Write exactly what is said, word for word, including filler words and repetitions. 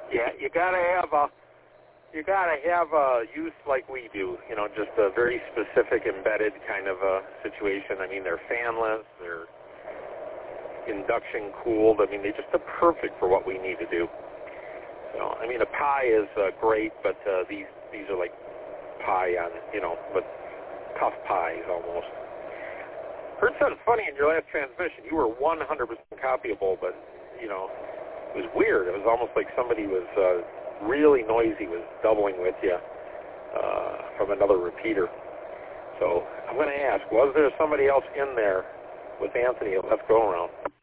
Yeah, you gotta have a you gotta have a use like we do. You know, just a very specific embedded kind of a situation. I mean, they're fanless, they're induction cooled. I mean, they just are perfect for what we need to do. So, I mean, a Pi is uh, great, but uh, these these are like Pi on, you know, but tough Pies almost. Heard something funny in your last transmission. You were one hundred percent copyable, but, you know, it was weird. It was almost like somebody was uh, really noisy, was doubling with you uh, from another repeater. So I'm going to ask, was there somebody else in there with Anthony? Let's go around.